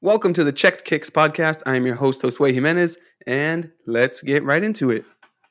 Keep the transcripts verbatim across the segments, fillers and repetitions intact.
Welcome to the Checked Kicks podcast. I am your host, Josue Jimenez, and let's get right into it.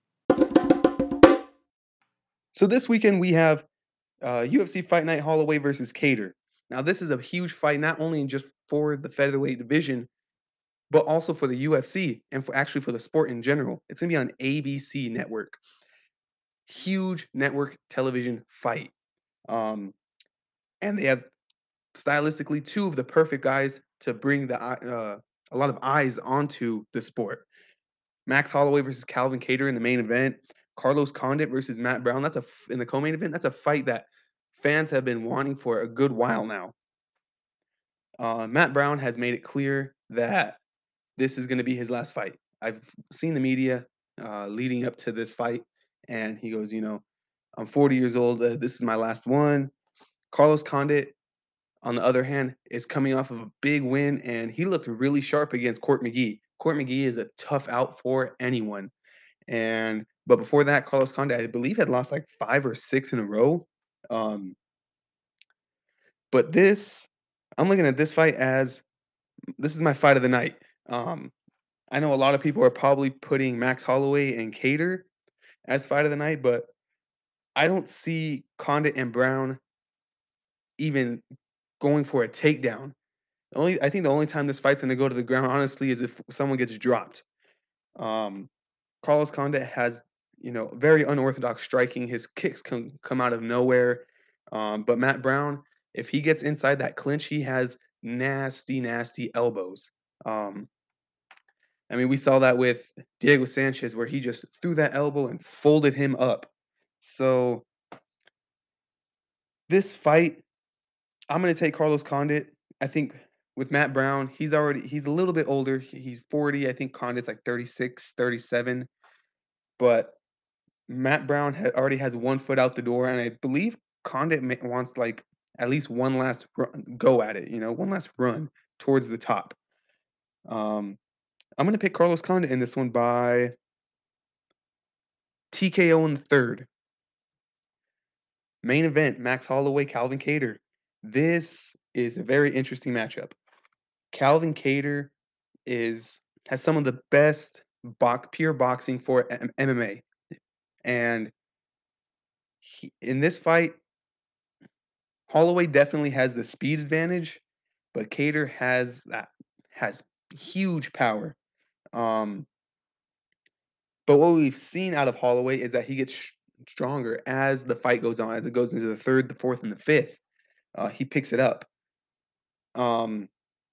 So this weekend we have uh, U F C Fight Night Holloway versus Cater. Now this is a huge fight, not only just for the featherweight division, but also for the U F C and for actually for the sport in general. It's gonna be on A B C Network. Huge network television fight, um, and they have stylistically two of the perfect guys to bring the uh, a lot of eyes onto the sport. Max Holloway versus Calvin Kattar in the main event. Carlos Condit versus Matt Brown. That's a f- in the co-main event. That's a fight that fans have been wanting for a good while now. Uh, Matt Brown has made it clear that this is going to be his last fight. I've seen the media uh, leading up to this fight, and he goes, you know, I'm forty years old. Uh, this is my last one. Carlos Condit, on the other hand, is coming off of a big win, and he looked really sharp against Court McGee. Court McGee is a tough out for anyone. And but before that, Carlos Condit, I believe, had lost like five or six in a row. Um, but this I'm looking at this fight as this is my fight of the night. Um, I know a lot of people are probably putting Max Holloway and Kattar as fight of the night, but I don't see Condit and Brown even going for a takedown. The only I think the only time this fight's gonna go to the ground, honestly, is if someone gets dropped. Um, Carlos Condit has, you know, very unorthodox striking. His kicks come come out of nowhere. Um, but Matt Brown, if he gets inside that clinch, he has nasty, nasty elbows. Um, I mean, we saw that with Diego Sanchez, where he just threw that elbow and folded him up. So this fight, I'm gonna take Carlos Condit. I think with Matt Brown, he's already he's a little bit older. He- He's forty. I think Condit's like thirty-six, thirty-seven. But Matt Brown ha already has one foot out the door, and I believe Condit ma wants, like, at least one last run go at it, you know, one last run towards the top. Um, I'm gonna pick Carlos Condit in this one by T K O in the third. Main event, Max Holloway, Calvin Kattar. This is a very interesting matchup. Calvin Kattar is has some of the best box pure boxing for M MMA, and he in this fight, Holloway definitely has the speed advantage, but Kattar has that has huge power. Um, but what we've seen out of Holloway is that he gets sh- stronger as the fight goes on, as it goes into the third, the fourth, and the fifth. Uh, he picks it up. Um,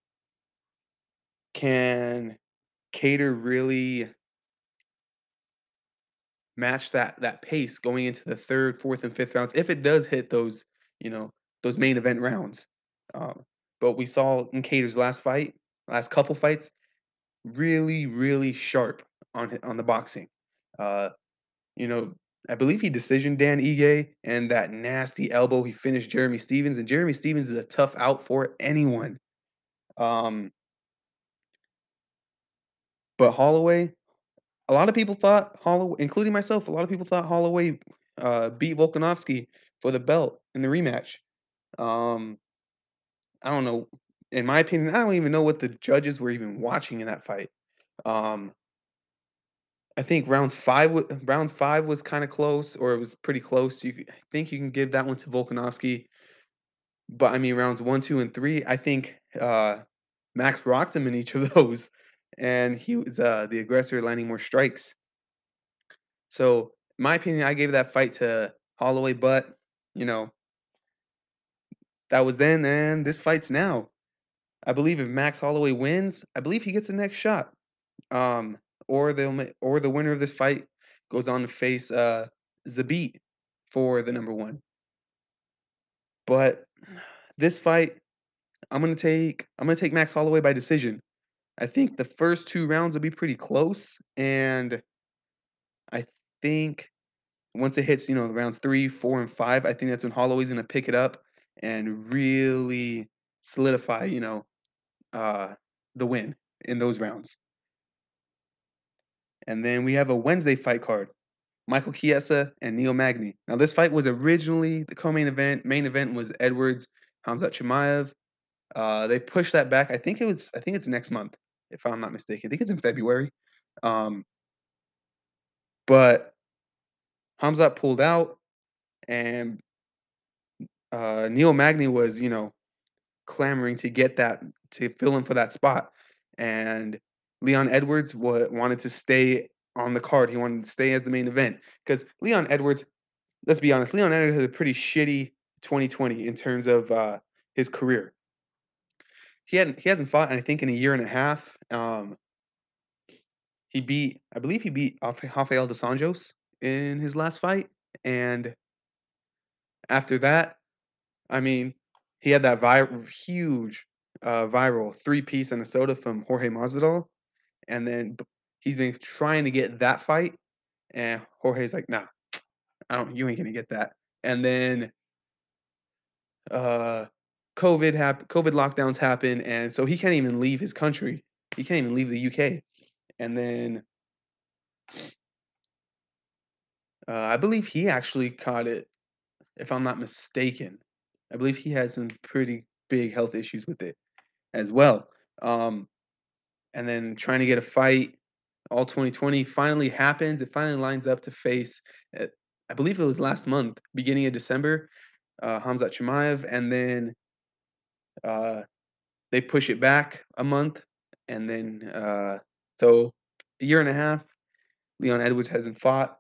can Kattar really match that that pace going into the third, fourth, and fifth rounds if it does hit those, you know, those main event rounds? Um, but we saw in Kattar's last fight, last couple fights, really, really sharp on hi on the boxing. Uh, you know, I believe he decisioned Dan Ige, and that nasty elbow, he finished Jeremy Stephens, and Jeremy Stephens is a tough out for anyone. Um, but Holloway, a lot of people thought Holloway, including myself, a lot of people thought Holloway uh, beat Volkanovski for the belt in the rematch. Um, I don't know. In my opinion, I don't even know what the judges were even watching in that fight. Um, I think rounds five wa round five was kinda close, or it was pretty close. You c I think you can give that one to Volkanovski, but, I mean, rounds one, two, and three, I think, uh, Max rocked him in each of those, and he was, uh, the aggressor landing more strikes. So, in my opinion, I gave that fight to Holloway, but, you know, that was then, and this fight's now. I believe if Max Holloway wins, I believe he gets the next shot. Um, or they'll ma or the winner of this fight goes on to face, uh, Zabit for the number one. But this fight, I'm gonna take I'm gonna take Max Holloway by decision. I think the first two rounds will be pretty close, and I think once it hits, you know, rounds three, four, and five, I think that's when Holloway's gonna pick it up and really solidify, you know, uh, the win in those rounds. And then we have a Wednesday fight card. Michael Chiesa and Neil Magny. Now, this fight was originally the co-main event. Main event was Edwards Hamzat Chimaev. Uh, they pushed that back. I think it was I think it's next month, if I'm not mistaken. I think it's in February. Um, but Hamzat pulled out, and uh, Neil Magny was, you know, clamoring to get that to fill in for that spot, and Leon Edwards wa- wanted to stay on the card. He wanted to stay as the main event because Leon Edwards. Let's be honest, Leon Edwards had a pretty shitty twenty twenty in terms of uh, his career. He hadn't he hasn't fought, I think, in a year and a half. Um, he beat, I believe, he beat Raf- Rafael dos Anjos in his last fight, and after that, I mean, he had that vi- huge, uh, viral three piece and a soda from Jorge Masvidal, and then b- he's been trying to get that fight, and Jorge's like, "Nah, I don't. You ain't gonna get that." And then uh, COVID hap- COVID lockdowns happen, and so he can't even leave his country. He can't even leave the U K. And then uh, I believe he actually caught it, if I'm not mistaken. I believe he had some pretty big health issues with it as well. Um, and then trying to get a fight all twenty twenty finally happens. It finally lines up to face, uh, I believe it was last month, beginning of December, uh, Hamzat Chimaev, and then uh, they push it back a month, and then uh, so a year and a half, Leon Edwards hasn't fought,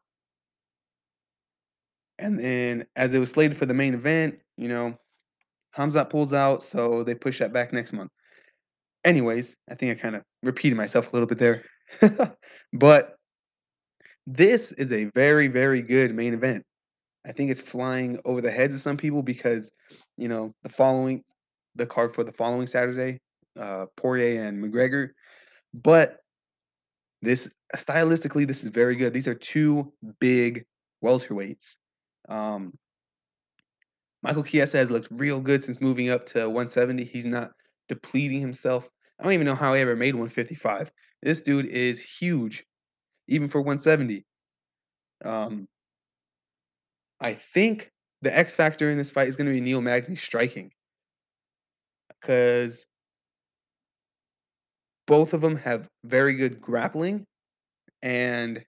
and then as it was slated for the main event, you know, Hamzat pulls out, so they push that back next month. Anyways, I think I kind of repeated myself a little bit there, but this is a very, very good main event. I think it's flying over the heads of some people because, you know, the following the card for the following Saturday, uh, Poirier and McGregor. But this stylistically, this is very good. These are two big welterweights. Um, Michael Chiesa has looked real good since moving up to one seventy. He's not depleting himself. I don't even know how he ever made one fifty-five. This dude is huge, even for one seventy. Um, I think the X factor in this fight is going to be Neil Magny striking because both of them have very good grappling, and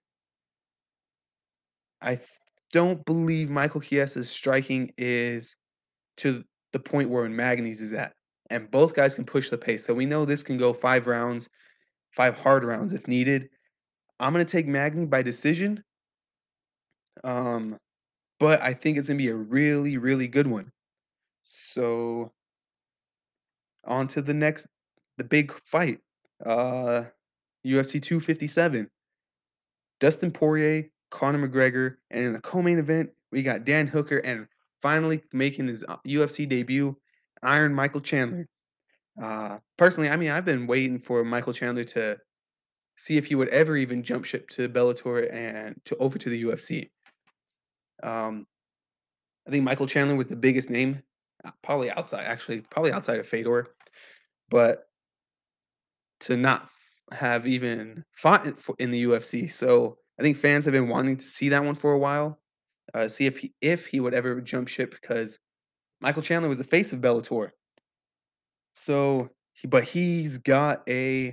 I th- don't believe Michael Chiesa's striking is to the point where Magny's is at. And both guys can push the pace. So we know this can go five rounds, five hard rounds if needed. I'm gonna take Magny by decision. Um, but I think it's gonna be a really, really good one. So on to the next the big fight. Uh U F C two fifty-seven. Dustin Poirier, Conor McGregor, and in the co-main event, we got Dan Hooker and finally making his uh, U F C debut, Iron Michael Chandler. Uh, personally, I mean, I've been waiting for Michael Chandler to see if he would ever even jump ship to Bellator and to over to the U F C. Um, I think Michael Chandler was the biggest name, uh, probably outside, actually, probably outside of Fedor, but to not have even fought in for- in the U F C. So I think fans have been wanting to see that one for a while. Uh, see if he if he would ever jump ship because Michael Chandler was the face of Bellator. So, he, but he's got a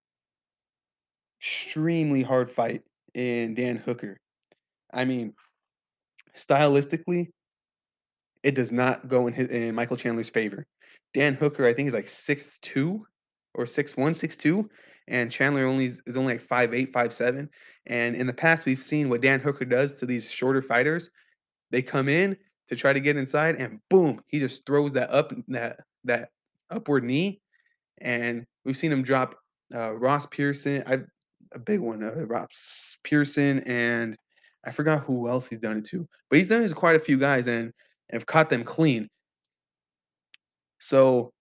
extremely hard fight in Dan Hooker. I mean, stylistically, it does not go in his in Michael Chandler's favor. Dan Hooker, I think, is like six two or six one, six two, and Chandler only is, is only like five eight, five seven. And in the past, we've seen what Dan Hooker does to these shorter fighters. They come in to try to get inside, and boom, he just throws that up that that upward knee, and we've seen him drop uh, Ross Pearson, I a big one, uh, Ross Pearson, and I forgot who else he's done it to, but he's done it to quite a few guys and have caught them clean. So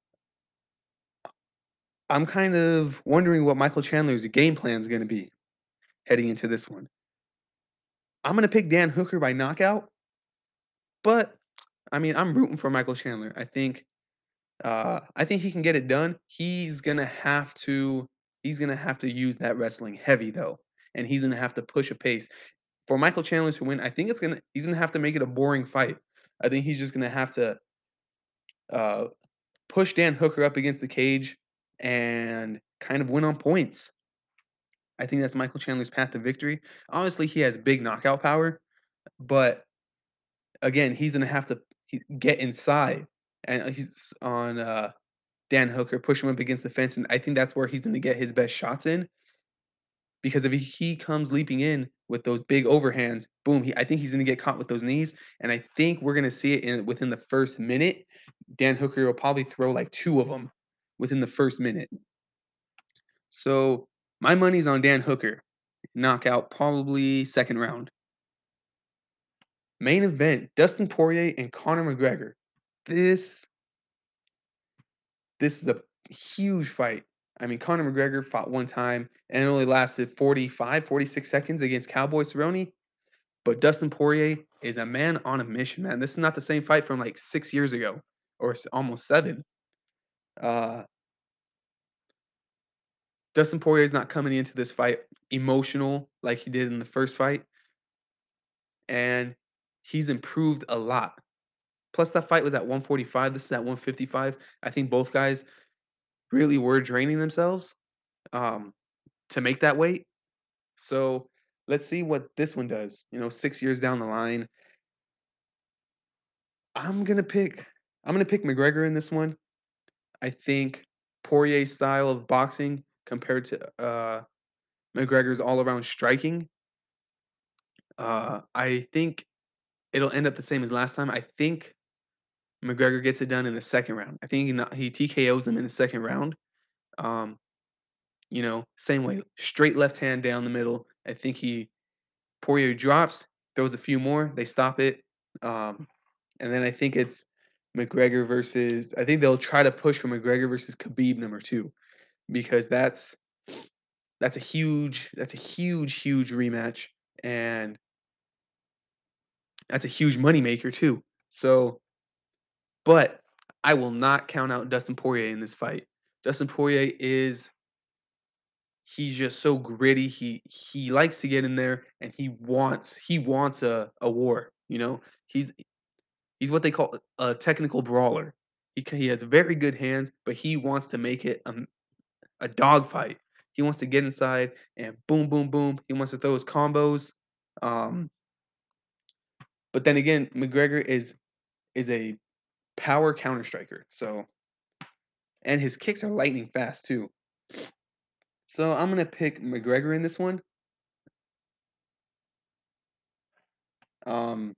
I'm kind of wondering what Michael Chandler's game plan is going to be heading into this one. I'm going to pick Dan Hooker by knockout, but I mean I'm rooting for Michael Chandler. I think Uh, I think he can get it done. He's gonna have to he's gonna have to use that wrestling heavy though, and he's gonna have to push a pace. For Michael Chandler to win, I think it's gonna he's gonna have to make it a boring fight. I think he's just gonna have to uh push Dan Hooker up against the cage and kind of win on points. I think that's Michael Chandler's path to victory. Honestly, he has big knockout power, but again, he's gonna have to he get inside, and uh, he's on, uh, Dan Hooker, push him up against the fence, and I think that's where he's gonna get his best shots in, because if he he comes leaping in with those big overhands, boom, he I think he's gonna get caught with those knees, and I think we're gonna see it in within the first minute. Dan Hooker will probably throw, like, two of them within the first minute. So, my money's on Dan Hooker. Knockout, probably second round. Main event, Dustin Poirier and Conor McGregor. This this is a huge fight. I mean, Conor McGregor fought one time and it only lasted forty-five, forty-six seconds against Cowboy Cerrone, but Dustin Poirier is a man on a mission, man. This is not the same fight from like six years ago or s- almost seven. Uh, Dustin Poirier is not coming into this fight emotional like he did in the first fight, and he's improved a lot. Plus, that fight was at one forty-five. This is at one fifty-five. I think both guys really were draining themselves um, to make that weight. So let's see what this one does. You know, six years down the line, I'm gonna pick. I'm gonna pick McGregor in this one. I think Poirier's style of boxing compared to uh, McGregor's all-around striking. Uh, I think it'll end up the same as last time. I think McGregor gets it done in the second round. I think he, kno- he T K Os him in the second round. Um, you know, same way, straight left hand down the middle. I think he Poirier drops, throws a few more, they stop it. Um, and then I think it's McGregor versus I think they'll try to push for McGregor versus Khabib number two because that's that's a huge that's a huge huge rematch and that's a huge moneymaker too. So, but I will not count out Dustin Poirier in this fight. Dustin Poirier is he's just so gritty. He he likes to get in there and he wants he wants a, a war, you know? He's he's what they call a technical brawler. He ca- he has very good hands, but he wants to make it a, a dogfight. He wants to get inside and boom, boom, boom. He wants to throw his combos. Um, but then again, McGregor is is a power counter striker. So and his kicks are lightning fast too. So I'm gonna pick McGregor in this one. Um,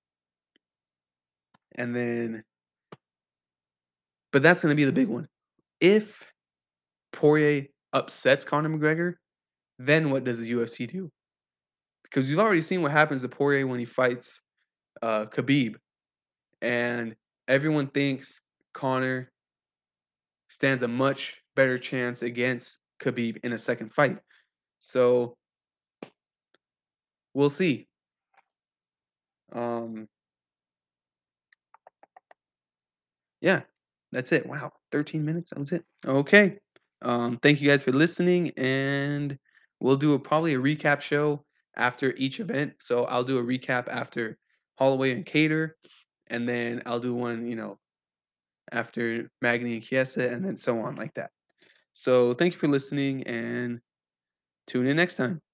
and then, but that's gonna be the big one. If Poirier upsets Conor McGregor, then what does the U F C do? Because you've already seen what happens to Poirier when he fights uh, Khabib, and everyone thinks Conor stands a much better chance against Khabib in a second fight. So we'll see. Um, yeah, that's it. Wow, thirteen minutes. That was it. Okay. Um, thank you guys for listening, and we'll do a, probably a recap show after each event. So I'll do a recap after Holloway and Cater, and then I'll do one, you know, after Magny and Chiesa, and then so on like that. So thank you for listening, and tune in next time.